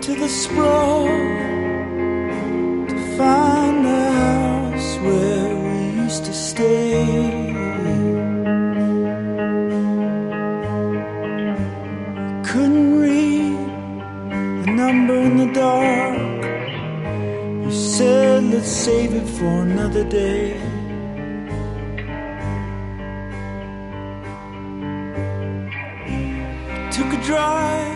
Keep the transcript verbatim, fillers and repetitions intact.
to the sprawl to find the house where we used to stay. Couldn't read the number in the dark. You said let's save it for another day. Took a drive